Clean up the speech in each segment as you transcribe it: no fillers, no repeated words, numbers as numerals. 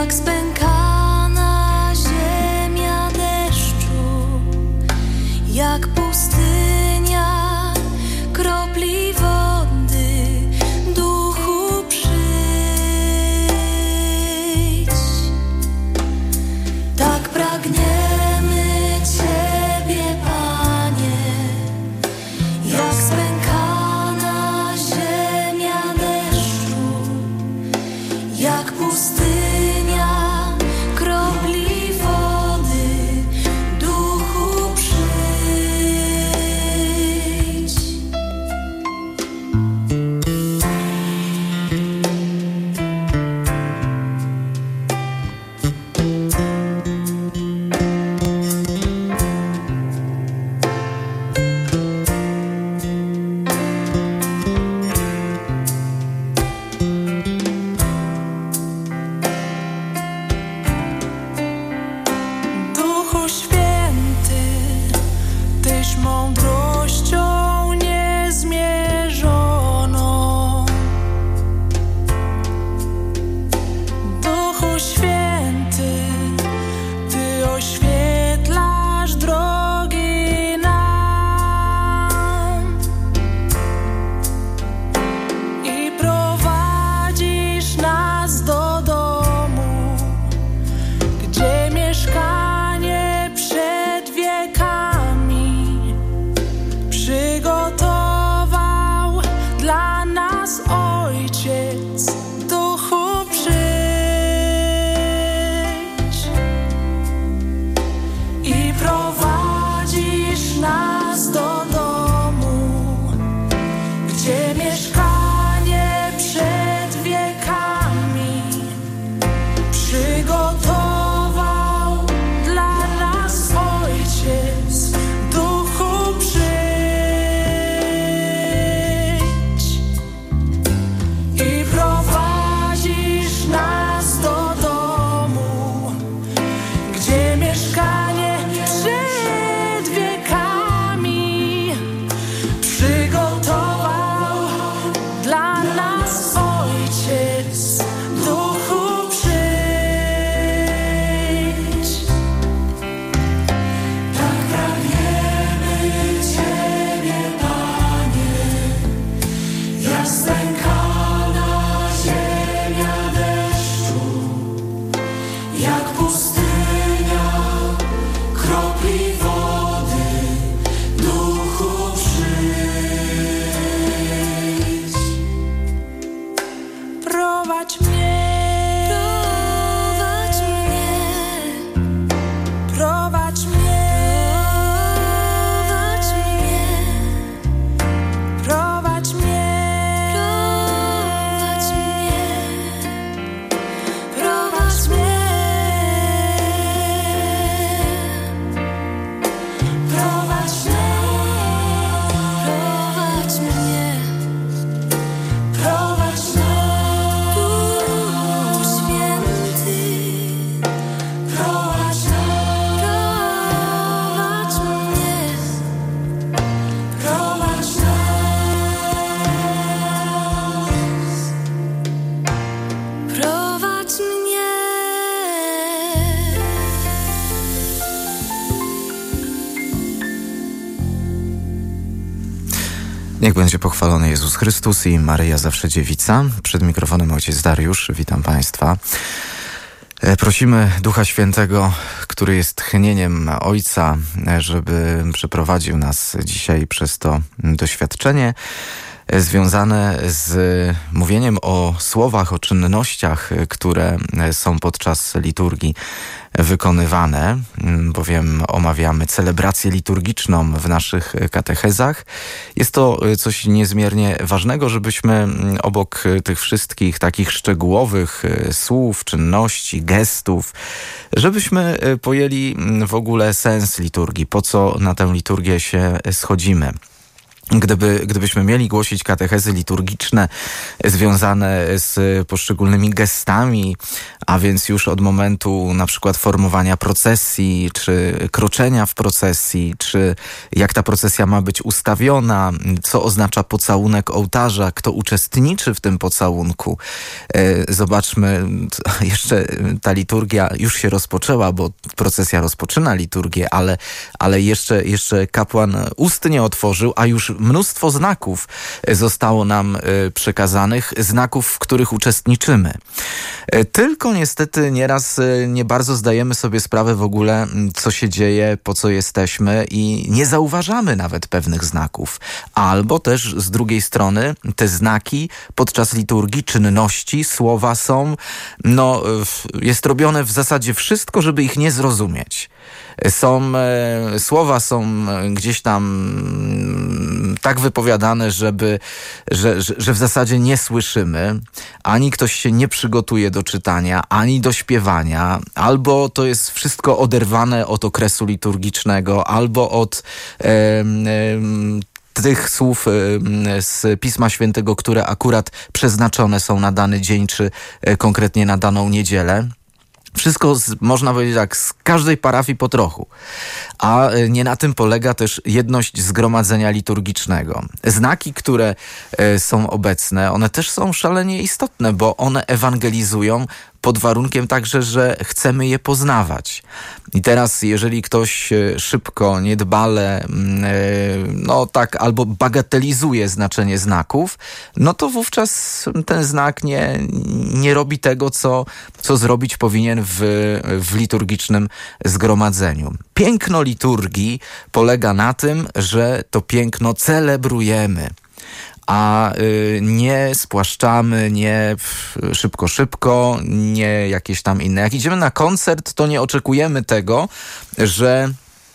Niech będzie pochwalony Jezus Chrystus i Maryja zawsze dziewica. Przed mikrofonem ojciec Dariusz. Witam Państwa. Prosimy Ducha Świętego, który jest tchnieniem Ojca, żeby przeprowadził nas dzisiaj przez to doświadczenie związane z mówieniem o słowach, o czynnościach, które są podczas liturgii wykonywane, bowiem omawiamy celebrację liturgiczną w naszych katechezach. Jest to coś niezmiernie ważnego, żebyśmy obok tych wszystkich takich szczegółowych słów, czynności, gestów, żebyśmy pojęli w ogóle sens liturgii, po co na tę liturgię się schodzimy. Gdybyśmy mieli głosić katechezy liturgiczne związane z poszczególnymi gestami, a więc już od momentu na przykład formowania procesji, czy kroczenia w procesji, czy jak ta procesja ma być ustawiona, co oznacza pocałunek ołtarza, kto uczestniczy w tym pocałunku. Zobaczmy, jeszcze ta liturgia już się rozpoczęła, bo procesja rozpoczyna liturgię, ale jeszcze kapłan ust nie otworzył, a już mnóstwo znaków zostało nam przekazanych, znaków, w których uczestniczymy. Tylko niestety nieraz nie bardzo zdajemy sobie sprawę w ogóle, co się dzieje, po co jesteśmy i nie zauważamy nawet pewnych znaków. Albo też z drugiej strony te znaki podczas liturgii, czynności, słowa są, jest robione w zasadzie wszystko, żeby ich nie zrozumieć. Słowa są gdzieś tam tak wypowiadane, że w zasadzie nie słyszymy, ani ktoś się nie przygotuje do czytania, ani do śpiewania, albo to jest wszystko oderwane od okresu liturgicznego, albo od tych słów z Pisma Świętego, które akurat przeznaczone są na dany dzień, czy konkretnie na daną niedzielę. Wszystko, można powiedzieć tak, z każdej parafii po trochu. A nie na tym polega też jedność zgromadzenia liturgicznego. Znaki, które są obecne, one też są szalenie istotne, bo one ewangelizują pod warunkiem także, że chcemy je poznawać. I teraz, jeżeli ktoś szybko, niedbale, albo bagatelizuje znaczenie znaków, to wówczas ten znak nie robi tego, co zrobić powinien w liturgicznym zgromadzeniu. Piękno liturgii polega na tym, że to piękno celebrujemy, a nie spłaszczamy, nie szybko, nie jakieś tam inne. Jak idziemy na koncert, to nie oczekujemy tego, że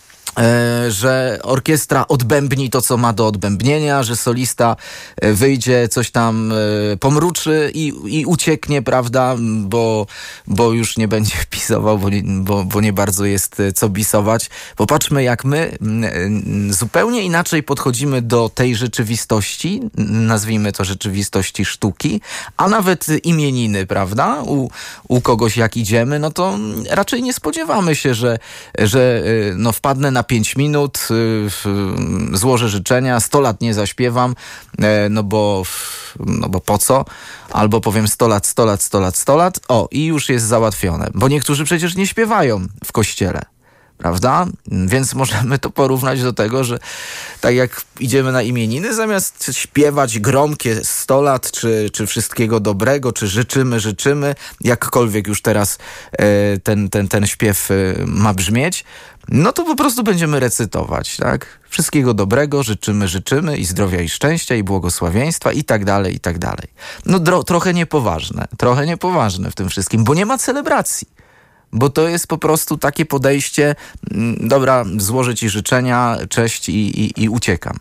orkiestra odbębni to, co ma do odbębnienia, że solista wyjdzie, coś tam pomruczy i ucieknie, prawda, bo już nie będzie wpisował, bo nie bardzo jest co bisować. Popatrzmy, jak my zupełnie inaczej podchodzimy do tej rzeczywistości, nazwijmy to rzeczywistości sztuki, a nawet imieniny, prawda, u kogoś jak idziemy, to raczej nie spodziewamy się, że wpadnę na 5 minut, złożę życzenia, 100 lat nie zaśpiewam, bo po co? Albo powiem 100 lat, 100 lat, 100 lat, 100 lat, i już jest załatwione. Bo niektórzy przecież nie śpiewają w kościele, prawda? Więc możemy to porównać do tego, że tak jak idziemy na imieniny, zamiast śpiewać gromkie 100 lat, czy wszystkiego dobrego, czy życzymy, jakkolwiek już teraz ten śpiew ma brzmieć, to po prostu będziemy recytować, tak? Wszystkiego dobrego, życzymy i zdrowia, i szczęścia, i błogosławieństwa, i tak dalej, i tak dalej. Trochę niepoważne w tym wszystkim, bo nie ma celebracji. Bo to jest po prostu takie podejście, dobra, złożę ci życzenia, cześć i uciekam.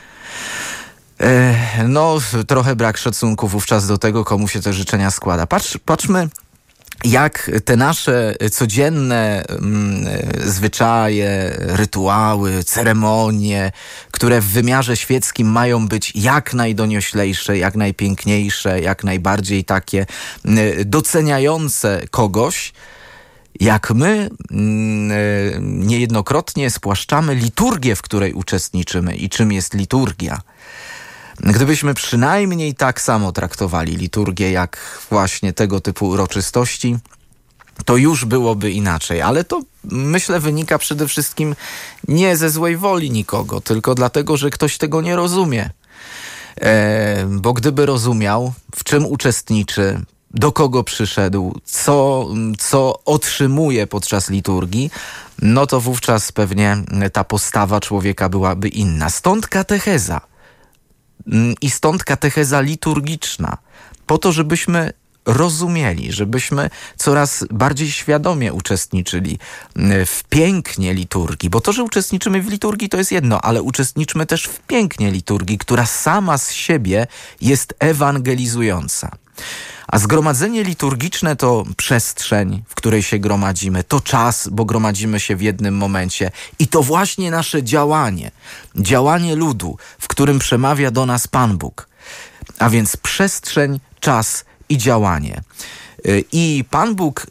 Trochę brak szacunku wówczas do tego, komu się te życzenia składa. Patrzmy, jak te nasze codzienne zwyczaje, rytuały, ceremonie, które w wymiarze świeckim mają być jak najdonioślejsze, jak najpiękniejsze, jak najbardziej takie doceniające kogoś, jak my niejednokrotnie spłaszczamy liturgię, w której uczestniczymy i czym jest liturgia. Gdybyśmy przynajmniej tak samo traktowali liturgię jak właśnie tego typu uroczystości, to już byłoby inaczej. Ale to, myślę, wynika przede wszystkim nie ze złej woli nikogo, tylko dlatego, że ktoś tego nie rozumie. Bo gdyby rozumiał, w czym uczestniczy, do kogo przyszedł, co otrzymuje podczas liturgii, to wówczas pewnie ta postawa człowieka byłaby inna. Stąd katecheza. I stąd katecheza liturgiczna. Po to, żebyśmy rozumieli, żebyśmy coraz bardziej świadomie uczestniczyli w pięknie liturgii. Bo to, że uczestniczymy w liturgii, to jest jedno, ale uczestniczmy też w pięknie liturgii, która sama z siebie jest ewangelizująca. A zgromadzenie liturgiczne to przestrzeń, w której się gromadzimy. To czas, bo gromadzimy się w jednym momencie. I to właśnie nasze działanie ludu, w którym przemawia do nas Pan Bóg. A więc przestrzeń, czas i działanie. I Pan Bóg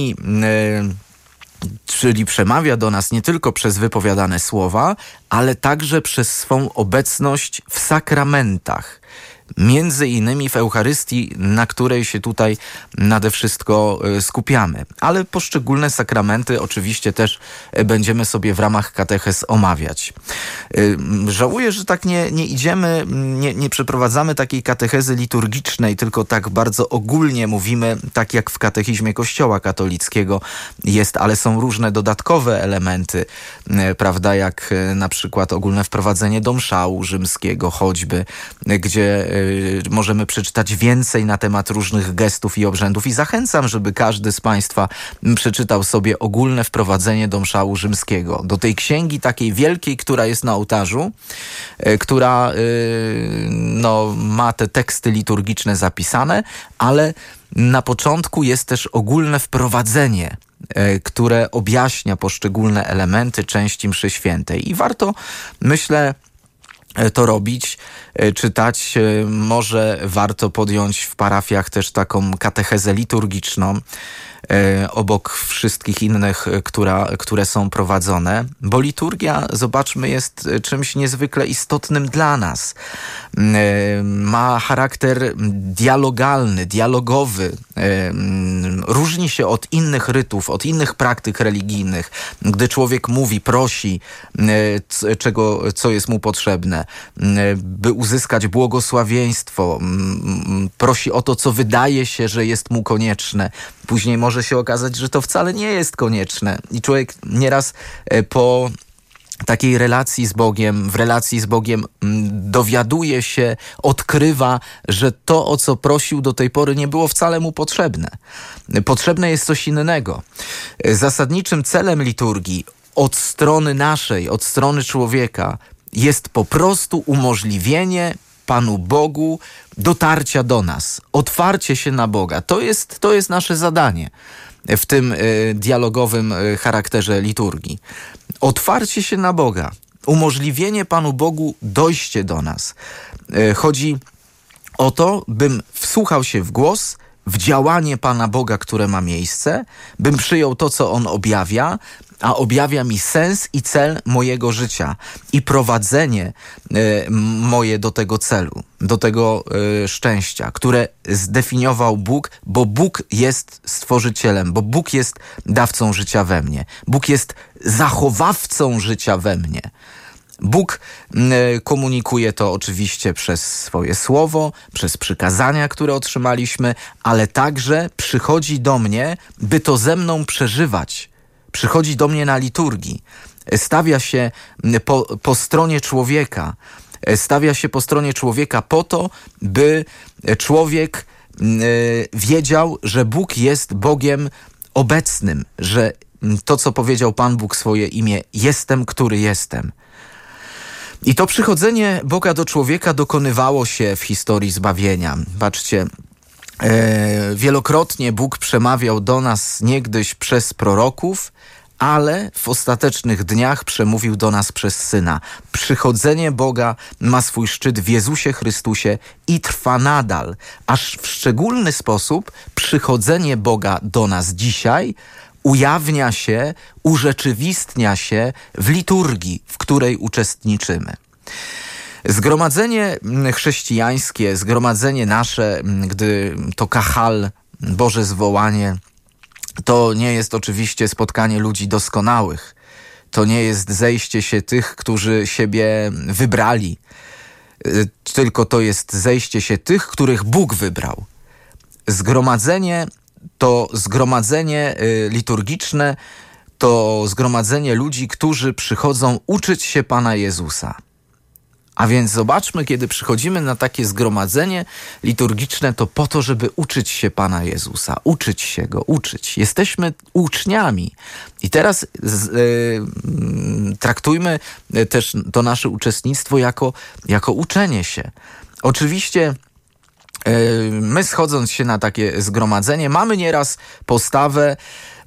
czyli przemawia do nas nie tylko przez wypowiadane słowa, ale także przez swą obecność w sakramentach. Między innymi w Eucharystii, na której się tutaj nade wszystko skupiamy. Ale poszczególne sakramenty oczywiście też będziemy sobie w ramach katechez omawiać. Żałuję, że tak nie idziemy, nie przeprowadzamy takiej katechezy liturgicznej, tylko tak bardzo ogólnie mówimy, tak jak w katechizmie Kościoła katolickiego jest, ale są różne dodatkowe elementy, prawda, jak na przykład ogólne wprowadzenie do mszału rzymskiego choćby, gdzie możemy przeczytać więcej na temat różnych gestów i obrzędów i zachęcam, żeby każdy z Państwa przeczytał sobie ogólne wprowadzenie do mszału rzymskiego. Do tej księgi takiej wielkiej, która jest na ołtarzu, która ma te teksty liturgiczne zapisane, ale na początku jest też ogólne wprowadzenie, które objaśnia poszczególne elementy części mszy świętej. I warto, myślę, to robić, czytać. Może warto podjąć w parafiach też taką katechezę liturgiczną obok wszystkich innych, które są prowadzone, bo liturgia, zobaczmy, jest czymś niezwykle istotnym dla nas. Ma charakter dialogalny, dialogowy, różni się od innych rytów, od innych praktyk religijnych. Gdy człowiek mówi, prosi, co jest mu potrzebne, by uzyskać błogosławieństwo, prosi o to, co wydaje się, że jest mu konieczne. Później może się okazać, że to wcale nie jest konieczne. I człowiek nieraz po takiej relacji z Bogiem dowiaduje się, odkrywa, że to, o co prosił do tej pory, nie było wcale mu potrzebne. Potrzebne jest coś innego. Zasadniczym celem liturgii od strony naszej, od strony człowieka jest po prostu umożliwienie Panu Bogu dotarcia do nas, otwarcie się na Boga. To jest nasze zadanie w tym dialogowym charakterze liturgii. Otwarcie się na Boga, umożliwienie Panu Bogu dojście do nas. Chodzi o to, bym wsłuchał się w głos, w działanie Pana Boga, które ma miejsce, bym przyjął to, co On objawia, a objawia mi sens i cel mojego życia i prowadzenie moje do tego celu, do tego szczęścia, które zdefiniował Bóg, bo Bóg jest stworzycielem, bo Bóg jest dawcą życia we mnie. Bóg jest zachowawcą życia we mnie. Bóg komunikuje to oczywiście przez swoje słowo, przez przykazania, które otrzymaliśmy, ale także przychodzi do mnie, by to ze mną przeżywać. Przychodzi do mnie na liturgii. Stawia się po stronie człowieka. Stawia się po stronie człowieka po to, by człowiek wiedział, że Bóg jest Bogiem obecnym, że to, co powiedział Pan Bóg swoje imię, jestem, który jestem. I to przychodzenie Boga do człowieka dokonywało się w historii zbawienia. Patrzcie, wielokrotnie Bóg przemawiał do nas niegdyś przez proroków, ale w ostatecznych dniach przemówił do nas przez Syna. Przychodzenie Boga ma swój szczyt w Jezusie Chrystusie i trwa nadal, aż w szczególny sposób przychodzenie Boga do nas dzisiaj ujawnia się, urzeczywistnia się w liturgii, w której uczestniczymy. Zgromadzenie chrześcijańskie, zgromadzenie nasze, gdy to kachal, Boże zwołanie, to nie jest oczywiście spotkanie ludzi doskonałych. To nie jest zejście się tych, którzy siebie wybrali. Tylko to jest zejście się tych, których Bóg wybrał. Zgromadzenie to zgromadzenie liturgiczne, to zgromadzenie ludzi, którzy przychodzą uczyć się Pana Jezusa. A więc zobaczmy, kiedy przychodzimy na takie zgromadzenie liturgiczne, to po to, żeby uczyć się Pana Jezusa, uczyć się Go, uczyć. Jesteśmy uczniami. I teraz traktujmy też to nasze uczestnictwo jako uczenie się. Oczywiście my schodząc się na takie zgromadzenie, mamy nieraz postawę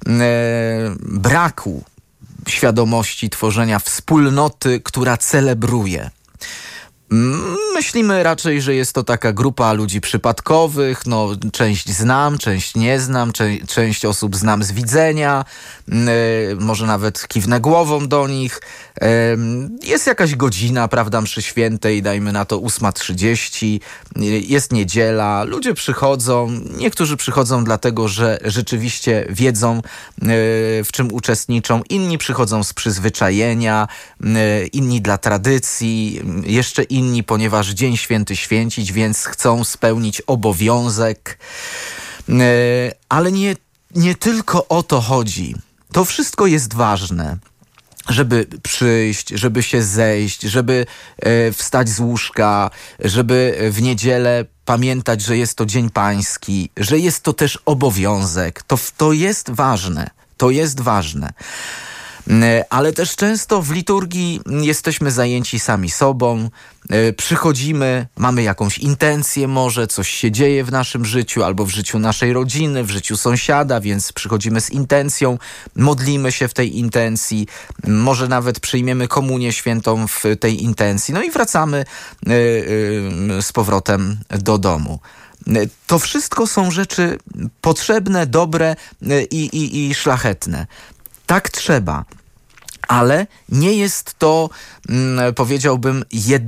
braku świadomości tworzenia wspólnoty, która celebruje. Myślimy raczej, że jest to taka grupa ludzi przypadkowych, no część znam, część nie znam, część osób znam z widzenia, może nawet kiwnę głową do nich. Jest jakaś godzina, prawda, mszy świętej, dajmy na to 8:30, jest niedziela, ludzie przychodzą, niektórzy przychodzą dlatego, że rzeczywiście wiedzą, w czym uczestniczą, inni przychodzą z przyzwyczajenia, inni dla tradycji, jeszcze inni, ponieważ Dzień Święty święcić, więc chcą spełnić obowiązek. Ale nie tylko o to chodzi. To wszystko jest ważne. Żeby przyjść, żeby się zejść, żeby wstać z łóżka, żeby w niedzielę pamiętać, że jest to Dzień Pański, że jest to też obowiązek. To jest ważne. To jest ważne. Ale też często w liturgii jesteśmy zajęci sami sobą, przychodzimy, mamy jakąś intencję może, coś się dzieje w naszym życiu albo w życiu naszej rodziny, w życiu sąsiada, więc przychodzimy z intencją, modlimy się w tej intencji, może nawet przyjmiemy komunię świętą w tej intencji, no i wracamy z powrotem do domu. To wszystko są rzeczy potrzebne, dobre i szlachetne. Tak trzeba. Ale nie jest to, powiedziałbym,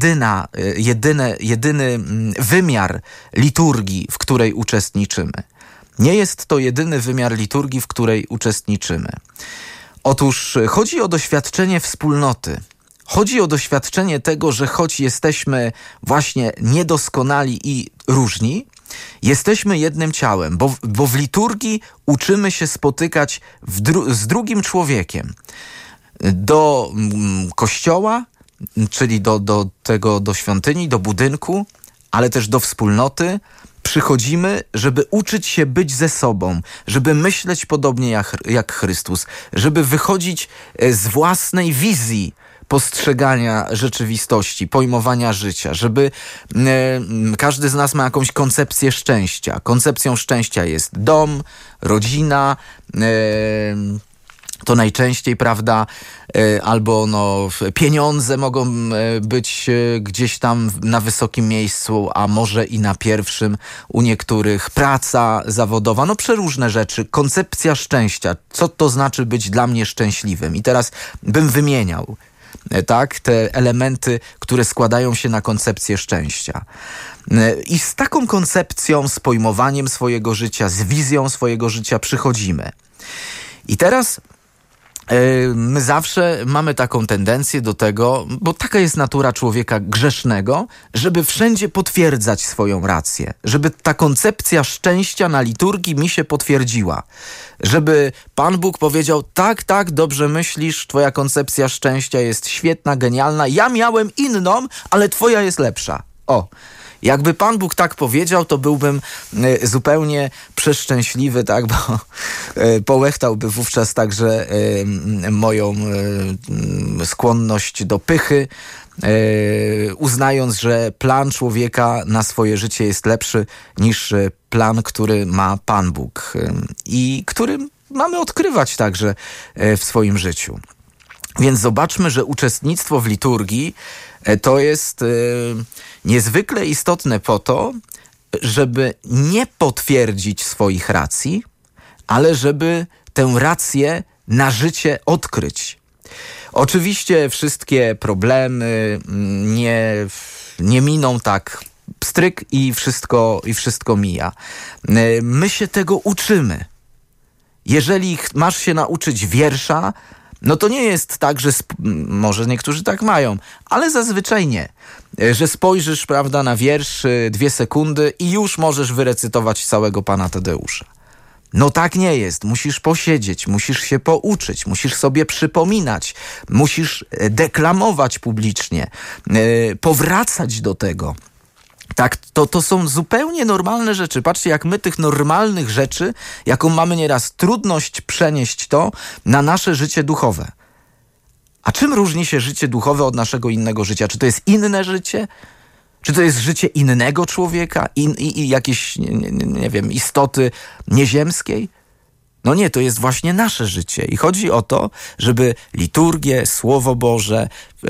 jedyny wymiar liturgii, w której uczestniczymy. Nie jest to jedyny wymiar liturgii, w której uczestniczymy. Otóż chodzi o doświadczenie wspólnoty. Chodzi o doświadczenie tego, że choć jesteśmy właśnie niedoskonali i różni, jesteśmy jednym ciałem, bo w liturgii uczymy się spotykać z drugim człowiekiem. Do kościoła, czyli do świątyni, do budynku, ale też do wspólnoty przychodzimy, żeby uczyć się być ze sobą, żeby myśleć podobnie jak Chrystus, żeby wychodzić z własnej wizji postrzegania rzeczywistości, pojmowania życia, żeby każdy z nas ma jakąś koncepcję szczęścia. Koncepcją szczęścia jest dom, rodzina, to najczęściej, prawda, albo pieniądze mogą być gdzieś tam na wysokim miejscu, a może i na pierwszym u niektórych, praca zawodowa, przeróżne rzeczy, koncepcja szczęścia, co to znaczy być dla mnie szczęśliwym. I teraz bym wymieniał, tak, te elementy, które składają się na koncepcję szczęścia. I z taką koncepcją, z pojmowaniem swojego życia, z wizją swojego życia przychodzimy. I teraz my zawsze mamy taką tendencję do tego, bo taka jest natura człowieka grzesznego, żeby wszędzie potwierdzać swoją rację. Żeby ta koncepcja szczęścia na liturgii mi się potwierdziła. Żeby Pan Bóg powiedział, tak, dobrze myślisz, twoja koncepcja szczęścia jest świetna, genialna, ja miałem inną, ale twoja jest lepsza. Jakby Pan Bóg tak powiedział, to byłbym zupełnie przeszczęśliwy, tak, bo połechtałby wówczas także moją skłonność do pychy, uznając, że plan człowieka na swoje życie jest lepszy niż plan, który ma Pan Bóg i który mamy odkrywać także w swoim życiu. Więc zobaczmy, że uczestnictwo w liturgii to jest niezwykle istotne po to, żeby nie potwierdzić swoich racji, ale żeby tę rację na życie odkryć. Oczywiście wszystkie problemy nie miną tak pstryk i wszystko mija. My się tego uczymy. Jeżeli masz się nauczyć wiersza, to nie jest tak, że może niektórzy tak mają, ale zazwyczaj nie. Że spojrzysz, prawda, na wiersz 2 sekundy i już możesz wyrecytować całego Pana Tadeusza. Tak nie jest. Musisz posiedzieć, musisz się pouczyć, musisz sobie przypominać, musisz deklamować publicznie, powracać do tego. Tak, to są zupełnie normalne rzeczy. Patrzcie, jak my tych normalnych rzeczy, jaką mamy nieraz trudność przenieść to na nasze życie duchowe. A czym różni się życie duchowe od naszego innego życia? Czy to jest inne życie? Czy to jest życie innego człowieka i jakiejś, nie wiem, istoty nieziemskiej? No nie, to jest właśnie nasze życie. I chodzi o to, żeby liturgię, Słowo Boże,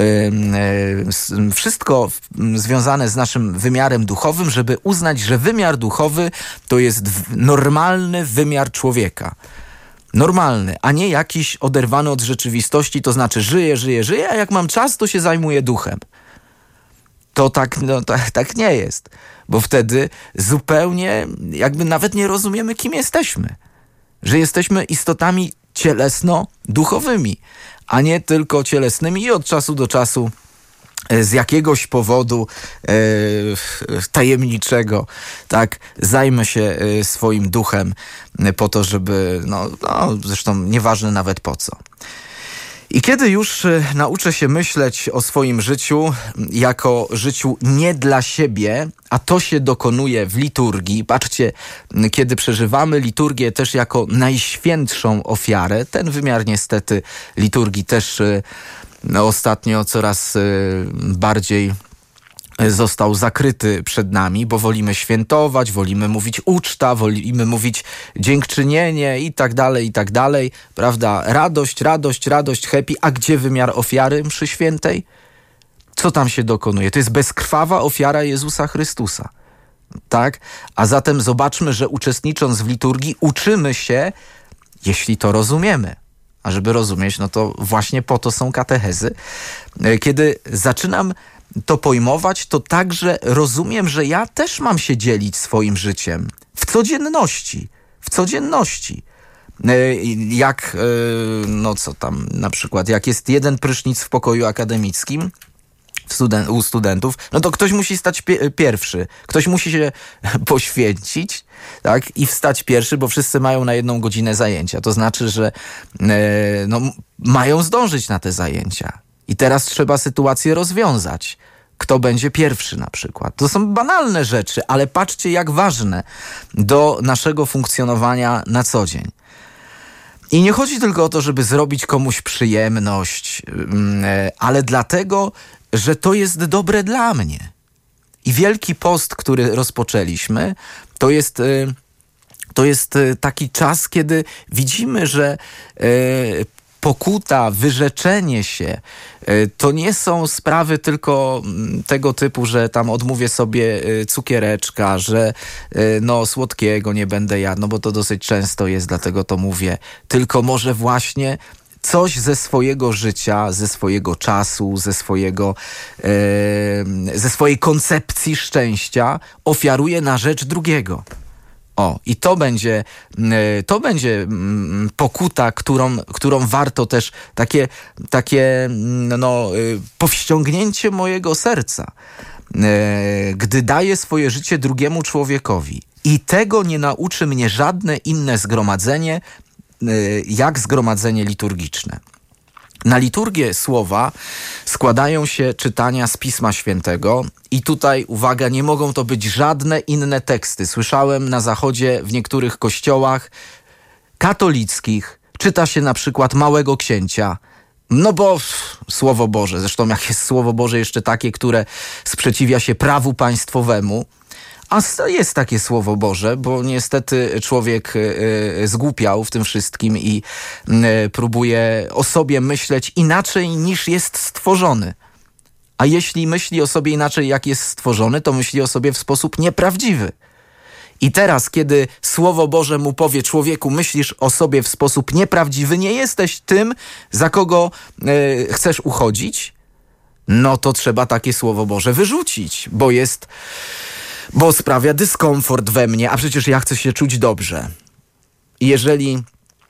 wszystko związane z naszym wymiarem duchowym, żeby uznać, że wymiar duchowy to jest normalny wymiar człowieka. Normalny, a nie jakiś oderwany od rzeczywistości, to znaczy żyję, a jak mam czas, to się zajmuję duchem. To tak nie jest, bo wtedy zupełnie jakby nawet nie rozumiemy, kim jesteśmy. Że jesteśmy istotami cielesno-duchowymi, a nie tylko cielesnymi i od czasu do czasu z jakiegoś powodu tajemniczego, tak, zajmę się swoim duchem po to, żeby, zresztą nieważne nawet po co. I kiedy już nauczę się myśleć o swoim życiu jako życiu nie dla siebie, a to się dokonuje w liturgii. Patrzcie, kiedy przeżywamy liturgię też jako najświętszą ofiarę, ten wymiar niestety liturgii też ostatnio coraz bardziej został zakryty przed nami, bo wolimy świętować, wolimy mówić uczta, wolimy mówić dziękczynienie i tak dalej, prawda? Radość, happy. A gdzie wymiar ofiary mszy świętej? Co tam się dokonuje? To jest bezkrwawa ofiara Jezusa Chrystusa, tak? A zatem zobaczmy, że uczestnicząc w liturgii uczymy się, jeśli to rozumiemy. A żeby rozumieć, no to właśnie po to są katechezy. Kiedy zaczynam to pojmować, to także rozumiem, że ja też mam się dzielić swoim życiem w codzienności. Jak, na przykład, jak jest jeden prysznic w pokoju akademickim u studentów, no to ktoś musi stać pierwszy. Ktoś musi się poświęcić, tak, i wstać pierwszy, bo wszyscy mają na 1 godzinę zajęcia. To znaczy, że mają zdążyć na te zajęcia. I teraz trzeba sytuację rozwiązać. Kto będzie pierwszy na przykład. To są banalne rzeczy, ale patrzcie, jak ważne do naszego funkcjonowania na co dzień. I nie chodzi tylko o to, żeby zrobić komuś przyjemność, ale dlatego, że to jest dobre dla mnie. I Wielki Post, który rozpoczęliśmy, to jest taki czas, kiedy widzimy, że pokuta, wyrzeczenie się, to nie są sprawy tylko tego typu, że tam odmówię sobie cukiereczka, że słodkiego nie będę jadł, bo to dosyć często jest, dlatego to mówię. Tylko może właśnie coś ze swojego życia, ze swojego czasu, ze swojej koncepcji szczęścia ofiaruję na rzecz drugiego. I to będzie pokuta, którą warto też takie powściągnięcie mojego serca, gdy daję swoje życie drugiemu człowiekowi. I tego nie nauczy mnie żadne inne zgromadzenie, jak zgromadzenie liturgiczne. Na liturgię słowa składają się czytania z Pisma Świętego i tutaj, uwaga, nie mogą to być żadne inne teksty. Słyszałem na Zachodzie w niektórych kościołach katolickich czyta się na przykład Małego Księcia, bo Słowo Boże, zresztą jak jest Słowo Boże jeszcze takie, które sprzeciwia się prawu państwowemu, a jest takie Słowo Boże, bo niestety człowiek zgłupiał w tym wszystkim i próbuje o sobie myśleć inaczej niż jest stworzony. A jeśli myśli o sobie inaczej, jak jest stworzony, to myśli o sobie w sposób nieprawdziwy. I teraz, kiedy Słowo Boże mu powie: człowieku, myślisz o sobie w sposób nieprawdziwy, nie jesteś tym, za kogo chcesz uchodzić, no to trzeba takie Słowo Boże wyrzucić, bo sprawia dyskomfort we mnie, a przecież ja chcę się czuć dobrze. I jeżeli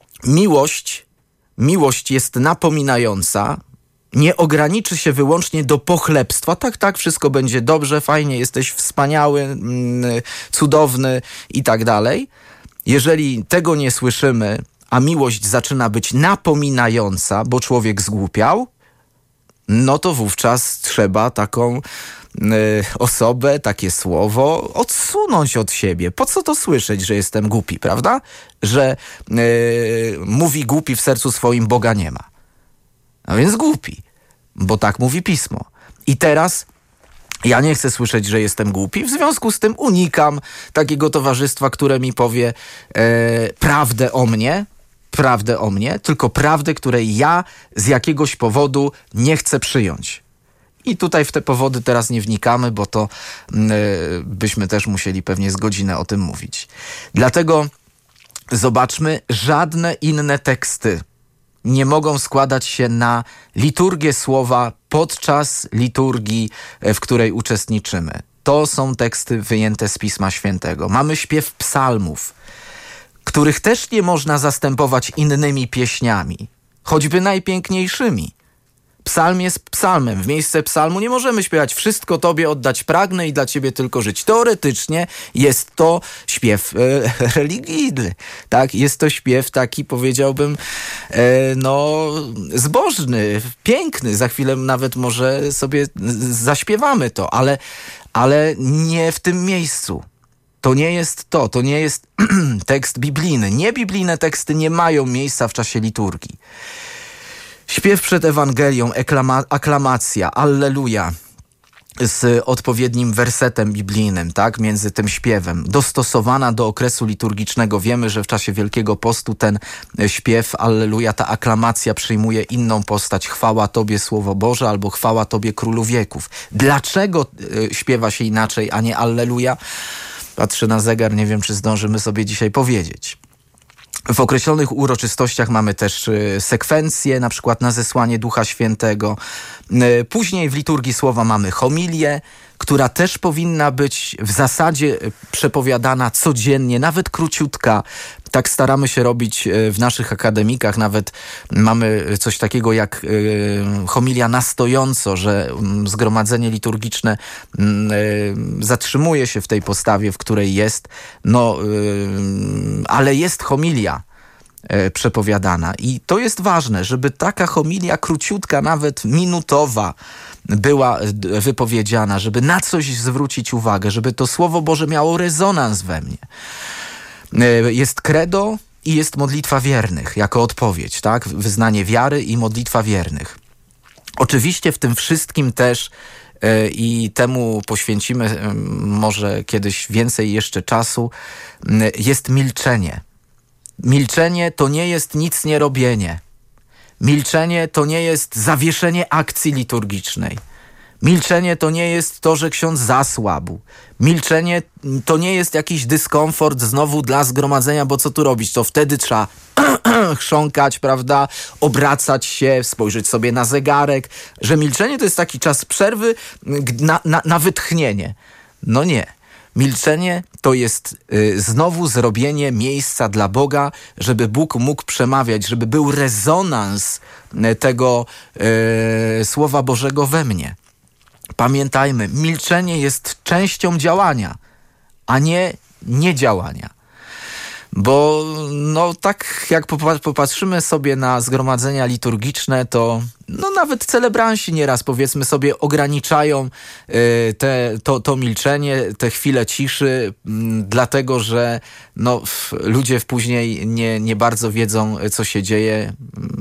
miłość jest napominająca, nie ograniczy się wyłącznie do pochlebstwa, tak, wszystko będzie dobrze, fajnie, jesteś wspaniały, cudowny i tak dalej. Jeżeli tego nie słyszymy, a miłość zaczyna być napominająca, bo człowiek zgłupiał, no to wówczas trzeba taką osobę, takie słowo odsunąć od siebie. Po co to słyszeć, że jestem głupi, prawda? Że mówi głupi w sercu swoim, Boga nie ma. A więc głupi, bo tak mówi Pismo. I teraz Ja nie chcę słyszeć, że jestem głupi, w związku z tym unikam takiego towarzystwa, które mi powie prawdę o mnie, tylko prawdę, której ja z jakiegoś powodu nie chcę przyjąć. I tutaj w te powody teraz nie wnikamy, bo to byśmy też musieli pewnie z godzinę o tym mówić. Dlatego zobaczmy, żadne inne teksty nie mogą składać się na liturgię słowa podczas liturgii, w której uczestniczymy. To są teksty wyjęte z Pisma Świętego. Mamy śpiew psalmów, których też nie można zastępować innymi pieśniami, choćby najpiękniejszymi. Psalm jest psalmem. W miejsce psalmu nie możemy śpiewać wszystko Tobie oddać pragnę i dla Ciebie tylko żyć. Teoretycznie jest to śpiew religijny. Tak? Jest to śpiew taki, powiedziałbym, zbożny, piękny. Za chwilę nawet może sobie zaśpiewamy to, ale nie w tym miejscu. To nie jest to nie jest tekst biblijny. Niebiblijne teksty nie mają miejsca w czasie liturgii. Śpiew przed Ewangelią, aklamacja, alleluja z odpowiednim wersetem biblijnym, tak, między tym śpiewem, dostosowana do okresu liturgicznego. Wiemy, że w czasie Wielkiego Postu ten śpiew, alleluja, ta aklamacja przyjmuje inną postać. Chwała Tobie, Słowo Boże, albo chwała Tobie, Królu Wieków. Dlaczego śpiewa się inaczej, a nie alleluja? Patrzę na zegar, nie wiem, czy zdążymy sobie dzisiaj powiedzieć. W określonych uroczystościach mamy też sekwencje, na przykład na zesłanie Ducha Świętego. Później w liturgii słowa mamy homilię, która też powinna być w zasadzie przepowiadana codziennie, nawet króciutka. Tak staramy się robić w naszych akademikach. Nawet mamy coś takiego jak homilia na stojąco, że zgromadzenie liturgiczne zatrzymuje się w tej postawie, w której jest. Ale jest homilia przepowiadana. I to jest ważne, żeby taka homilia króciutka, nawet minutowa, była wypowiedziana, żeby na coś zwrócić uwagę, żeby to Słowo Boże miało rezonans we mnie. Jest credo i jest modlitwa wiernych jako odpowiedź, tak? Wyznanie wiary i modlitwa wiernych. Oczywiście w tym wszystkim też i temu poświęcimy może kiedyś więcej jeszcze czasu, jest milczenie. Milczenie to nie jest nic nie robienie. Milczenie to nie jest zawieszenie akcji liturgicznej. Milczenie to nie jest to, że ksiądz zasłabł. Milczenie to nie jest jakiś dyskomfort znowu dla zgromadzenia, bo co tu robić? To wtedy trzeba chrząkać, prawda? Obracać się, spojrzeć sobie na zegarek. Że milczenie to jest taki czas przerwy na wytchnienie. No nie. Milczenie to jest znowu zrobienie miejsca dla Boga, żeby Bóg mógł przemawiać, żeby był rezonans tego Słowa Bożego we mnie. Pamiętajmy, milczenie jest częścią działania, a nie niedziałania. Bo tak jak popatrzymy sobie na zgromadzenia liturgiczne, to nawet celebranci nieraz, powiedzmy sobie, ograniczają to milczenie, te chwile ciszy, dlatego że ludzie później nie bardzo wiedzą, co się dzieje.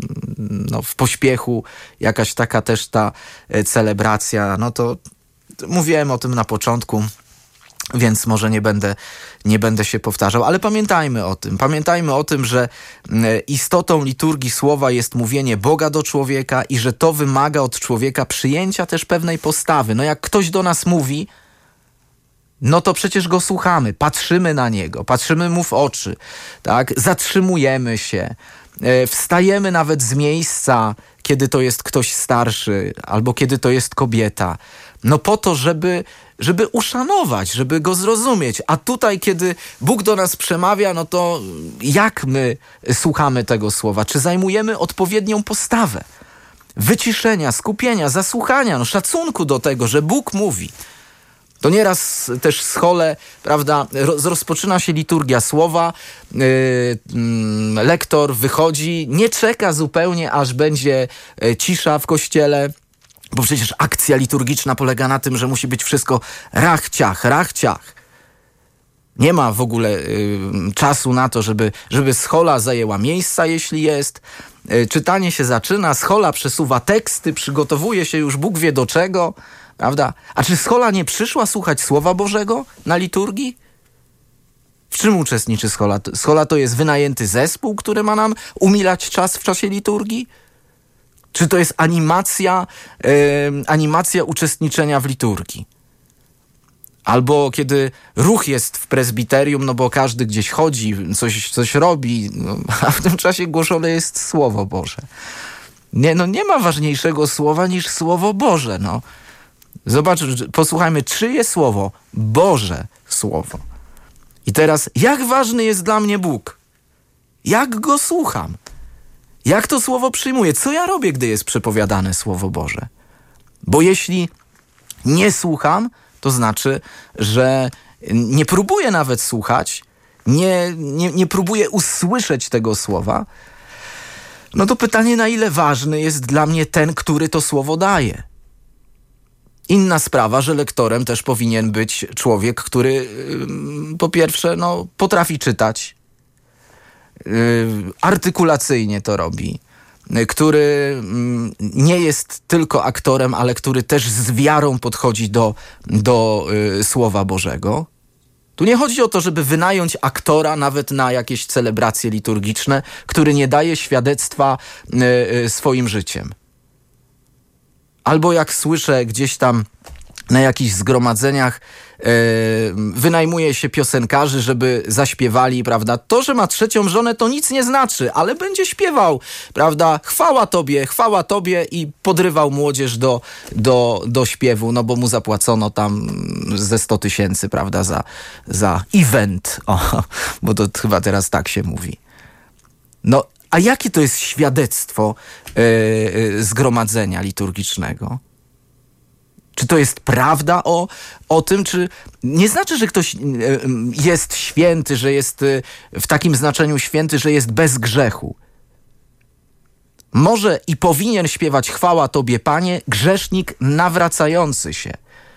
W pośpiechu jakaś taka też ta celebracja, to mówiłem o tym na początku, więc może nie będę się powtarzał, ale pamiętajmy o tym, że istotą liturgii słowa jest mówienie Boga do człowieka i że to wymaga od człowieka przyjęcia też pewnej postawy. Jak ktoś do nas mówi, to przecież go słuchamy, patrzymy na niego, patrzymy mu w oczy, tak? Zatrzymujemy się, wstajemy nawet z miejsca, kiedy to jest ktoś starszy albo kiedy to jest kobieta. Po to, żeby uszanować, żeby go zrozumieć. A tutaj, kiedy Bóg do nas przemawia, to jak my słuchamy tego słowa? Czy zajmujemy odpowiednią postawę? Wyciszenia, skupienia, zasłuchania, szacunku do tego, że Bóg mówi. To nieraz też w schole, prawda, rozpoczyna się liturgia słowa, lektor wychodzi, nie czeka zupełnie, aż będzie cisza w kościele, bo przecież akcja liturgiczna polega na tym, że musi być wszystko rach, ciach. Nie ma w ogóle czasu na to, żeby schola zajęła miejsca, jeśli jest. Czytanie się zaczyna, schola przesuwa teksty, przygotowuje się już Bóg wie do czego. Prawda? A czy schola nie przyszła słuchać Słowa Bożego na liturgii? W czym uczestniczy schola? Schola to jest wynajęty zespół, który ma nam umilać czas w czasie liturgii? Czy to jest animacja uczestniczenia w liturgii? Albo kiedy ruch jest w prezbiterium, no bo każdy gdzieś chodzi, coś robi, no, a w tym czasie głoszone jest Słowo Boże. Nie ma ważniejszego słowa niż Słowo Boże. No. Zobacz, posłuchajmy, czyje słowo? Boże słowo. I teraz, jak ważny jest dla mnie Bóg? Jak Go słucham? Jak to słowo przyjmuję? Co ja robię, gdy jest przepowiadane Słowo Boże? Bo jeśli nie słucham, to znaczy, że nie próbuję nawet słuchać, nie próbuję usłyszeć tego słowa, no to pytanie, na ile ważny jest dla mnie ten, który to słowo daje. Inna sprawa, że lektorem też powinien być człowiek, który po pierwsze potrafi czytać, artykulacyjnie to robi, który nie jest tylko aktorem, ale który też z wiarą podchodzi do Słowa Bożego. Tu nie chodzi o to, żeby wynająć aktora nawet na jakieś celebracje liturgiczne, który nie daje świadectwa swoim życiem. Albo jak słyszę gdzieś tam na jakichś zgromadzeniach, wynajmuje się piosenkarzy, żeby zaśpiewali, prawda? To, że ma trzecią żonę, to nic nie znaczy, ale będzie śpiewał, prawda? Chwała Tobie i podrywał młodzież do śpiewu, no bo mu zapłacono tam ze 100 000, prawda? Za event, bo to chyba teraz tak się mówi. No, a jakie to jest świadectwo zgromadzenia liturgicznego? Czy to jest prawda o tym, czy nie znaczy, że ktoś jest święty, że jest w takim znaczeniu święty, że jest bez grzechu. Może i powinien śpiewać chwała Tobie, Panie, grzesznik nawracający się.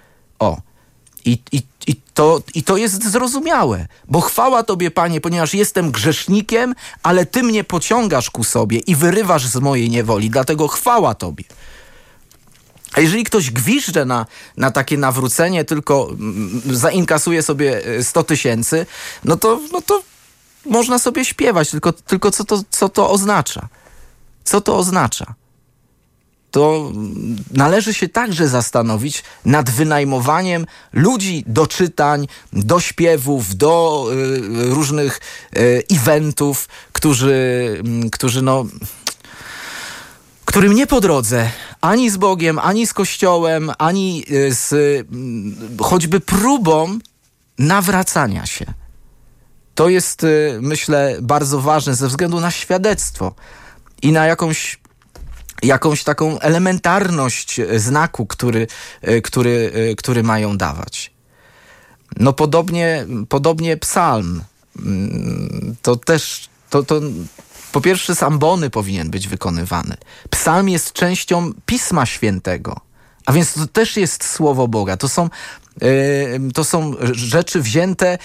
I to jest zrozumiałe, bo chwała Tobie, Panie, ponieważ jestem grzesznikiem, ale Ty mnie pociągasz ku sobie i wyrywasz z mojej niewoli, dlatego chwała Tobie. A jeżeli ktoś gwizdże na takie nawrócenie, tylko zainkasuje sobie 100 000, no to można sobie śpiewać, tylko co to oznacza? Co to oznacza? To należy się także zastanowić nad wynajmowaniem ludzi do czytań, do śpiewów, do różnych eventów, którym nie po drodze ani z Bogiem, ani z Kościołem, ani z choćby próbą nawracania się. To jest, myślę, bardzo ważne ze względu na świadectwo i na jakąś taką elementarność znaku, który mają dawać. No podobnie psalm. To też po pierwsze z ambony powinien być wykonywany. Psalm jest częścią Pisma Świętego, a więc to też jest Słowo Boga. To są rzeczy wzięte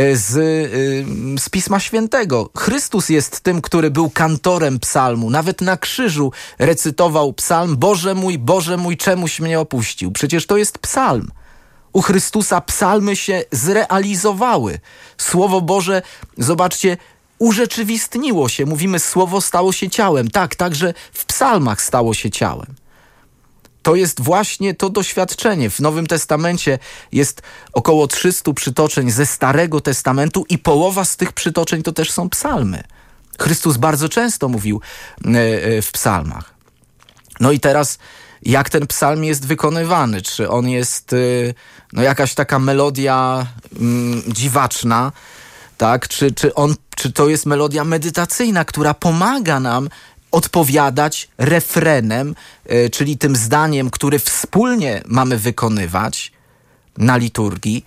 z Pisma Świętego. Chrystus jest tym, który był kantorem psalmu. Nawet na krzyżu recytował psalm: Boże mój, czemuś mnie opuścił. Przecież to jest psalm. U Chrystusa psalmy się zrealizowały. Słowo Boże, zobaczcie, urzeczywistniło się. Mówimy, Słowo stało się ciałem. Tak, także w psalmach stało się ciałem. To jest właśnie to doświadczenie. W Nowym Testamencie jest około 300 przytoczeń ze Starego Testamentu i połowa z tych przytoczeń to też są psalmy. Chrystus bardzo często mówił w psalmach. No i teraz, jak ten psalm jest wykonywany? Czy on jest jakaś taka melodia dziwaczna, tak? Czy to jest melodia medytacyjna, która pomaga nam odpowiadać refrenem, czyli tym zdaniem, które wspólnie mamy wykonywać na liturgii,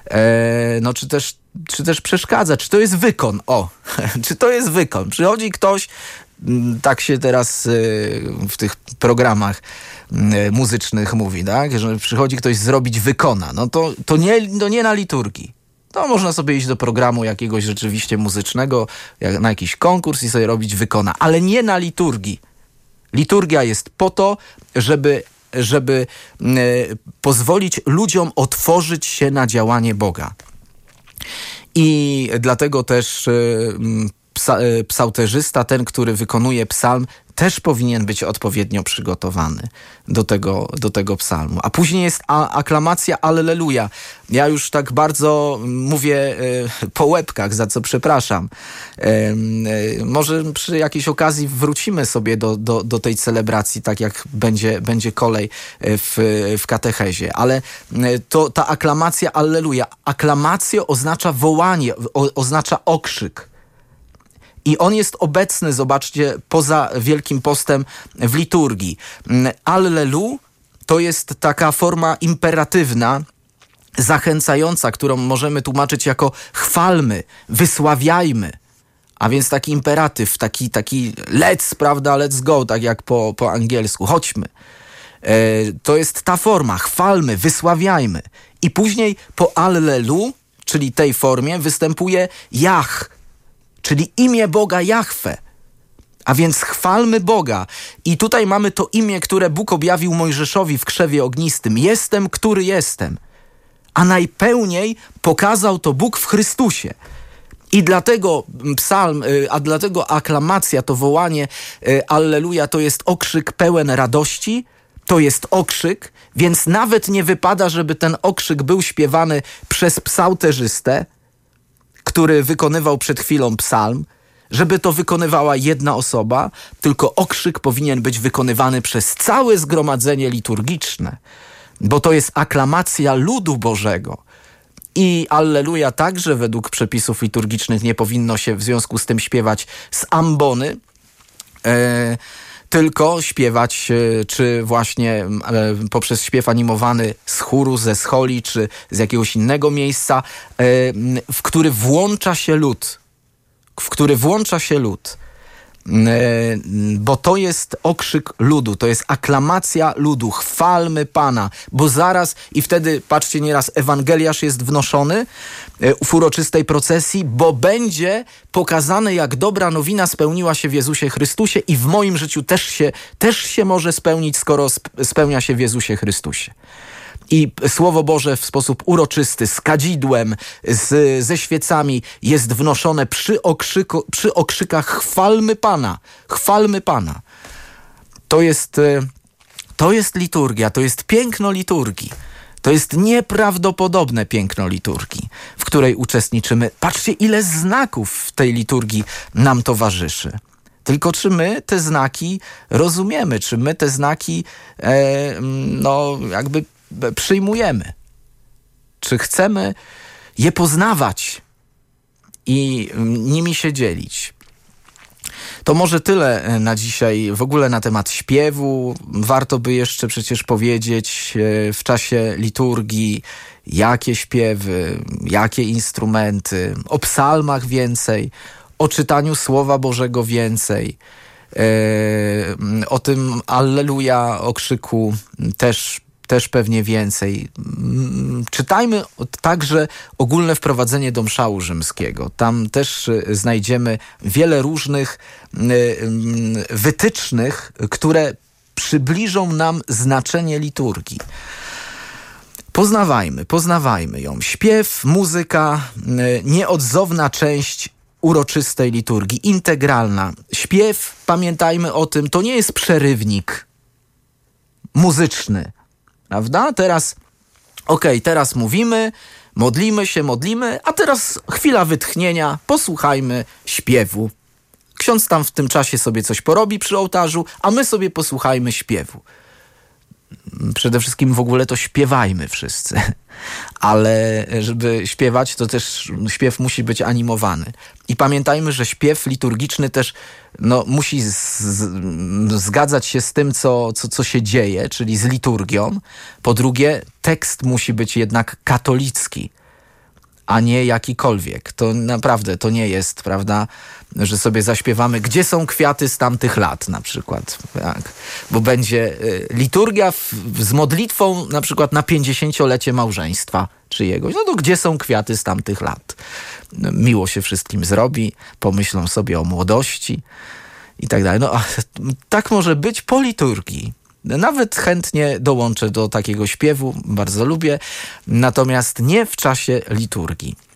czy też przeszkadza, czy to jest wykon? Czy to jest wykon? Przychodzi ktoś, tak się teraz w tych programach muzycznych mówi, tak? Że przychodzi ktoś zrobić wykona, to nie na liturgii. To można sobie iść do programu jakiegoś rzeczywiście muzycznego, na jakiś konkurs i sobie robić wykona, ale nie na liturgii. Liturgia jest po to, żeby żeby pozwolić ludziom otworzyć się na działanie Boga. I dlatego też psalterzysta, ten, który wykonuje psalm, też powinien być odpowiednio przygotowany do tego psalmu. A później jest aklamacja Alleluja. Ja już tak bardzo mówię po łebkach, za co przepraszam. Może przy jakiejś okazji wrócimy sobie do tej celebracji, tak jak będzie kolej w katechezie. Ale ta aklamacja Alleluja. Aklamacja oznacza wołanie, oznacza okrzyk. I on jest obecny, zobaczcie, poza Wielkim Postem w liturgii. Allelu to jest taka forma imperatywna, zachęcająca, którą możemy tłumaczyć jako chwalmy, wysławiajmy. A więc taki imperatyw, taki let's, prawda, let's go, tak jak po angielsku, chodźmy. To jest ta forma, chwalmy, wysławiajmy. I później po Allelu, czyli tej formie, występuje Jach, czyli imię Boga Jahwe. A więc chwalmy Boga. I tutaj mamy to imię, które Bóg objawił Mojżeszowi w krzewie ognistym. Jestem, który jestem. A najpełniej pokazał to Bóg w Chrystusie. I dlatego dlatego aklamacja, to wołanie Alleluja, to jest okrzyk pełen radości, to jest okrzyk, więc nawet nie wypada, żeby ten okrzyk był śpiewany przez psalterzystę, który wykonywał przed chwilą psalm, żeby to wykonywała jedna osoba, tylko okrzyk powinien być wykonywany przez całe zgromadzenie liturgiczne, bo to jest aklamacja ludu Bożego. I Alleluja także według przepisów liturgicznych nie powinno się w związku z tym śpiewać z ambony, tylko śpiewać, czy właśnie poprzez śpiew animowany z chóru, ze scholi, czy z jakiegoś innego miejsca, w który włącza się lud. Bo to jest okrzyk ludu, to jest aklamacja ludu, chwalmy Pana, bo zaraz i wtedy, patrzcie, nieraz ewangeliarz jest wnoszony w uroczystej procesji, bo będzie pokazane, jak dobra nowina spełniła się w Jezusie Chrystusie i w moim życiu też się może spełnić, skoro spełnia się w Jezusie Chrystusie. I Słowo Boże w sposób uroczysty, z kadzidłem, ze świecami jest wnoszone przy okrzykach chwalmy Pana, chwalmy Pana. To jest liturgia, to jest piękno liturgii. To jest nieprawdopodobne piękno liturgii, w której uczestniczymy. Patrzcie, ile znaków w tej liturgii nam towarzyszy. Tylko czy my te znaki rozumiemy, czy my te znaki jakby przyjmujemy? Czy chcemy je poznawać i nimi się dzielić? To może tyle na dzisiaj w ogóle na temat śpiewu. Warto by jeszcze przecież powiedzieć w czasie liturgii, jakie śpiewy, jakie instrumenty, o psalmach więcej, o czytaniu Słowa Bożego więcej, o tym Alleluja, okrzyku też pewnie więcej. Czytajmy także ogólne wprowadzenie do mszału rzymskiego. Tam też znajdziemy wiele różnych wytycznych, które przybliżą nam znaczenie liturgii. Poznawajmy ją. Śpiew, muzyka, nieodzowna część uroczystej liturgii, integralna. Śpiew, pamiętajmy o tym, to nie jest przerywnik muzyczny. Prawda? Teraz mówimy, modlimy, a teraz chwila wytchnienia, posłuchajmy śpiewu. Ksiądz tam w tym czasie sobie coś porobi przy ołtarzu, a my sobie posłuchajmy śpiewu. Przede wszystkim w ogóle to śpiewajmy wszyscy. Ale żeby śpiewać, to też śpiew musi być animowany. I pamiętajmy, że śpiew liturgiczny też musi zgadzać się z tym, co się dzieje, czyli z liturgią. Po drugie, tekst musi być jednak katolicki, a nie jakikolwiek. To naprawdę, to nie jest, prawda, że sobie zaśpiewamy, gdzie są kwiaty z tamtych lat, na przykład. Tak? Bo będzie liturgia z modlitwą na przykład na 50-lecie małżeństwa czyjegoś. No to gdzie są kwiaty z tamtych lat? Miło się wszystkim zrobi, pomyślą sobie o młodości i tak dalej. Tak może być po liturgii. Nawet chętnie dołączę do takiego śpiewu, bardzo lubię, natomiast nie w czasie liturgii.